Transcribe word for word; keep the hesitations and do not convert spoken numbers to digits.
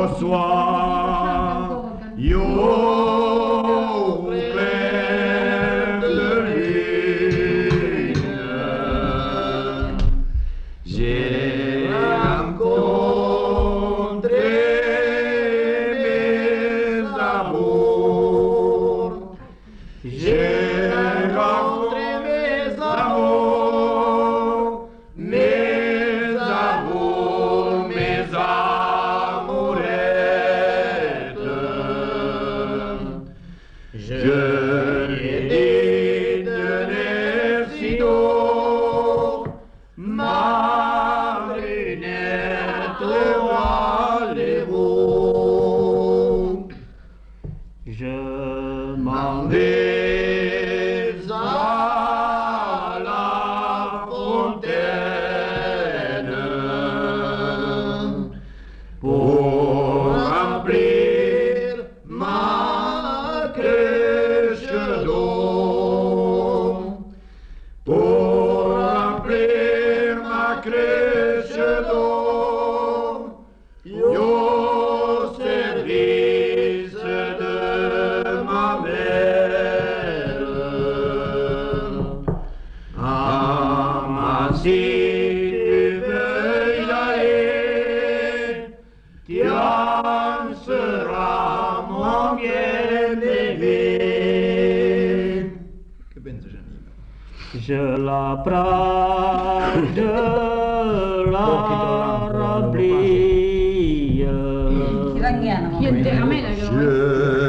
reçois, yo clair de lune. J'ai rencontré mes amours, j'ai rencontré mes amours, mes amours, mes amourettes. Je lui ai dit de naître si tôt, Marinette, allez-vous? Je m'en vais à la fontaine pour remplir ma crèche d'eau, pour remplir ma crèche d'eau, au service de ma mère. Ah, ma si tu veux y aller, Tian sera mon bien-aimé. Che pensa Giannino? Je la prends, je la remplis. Chi la chiama? Chi è intera mela che Je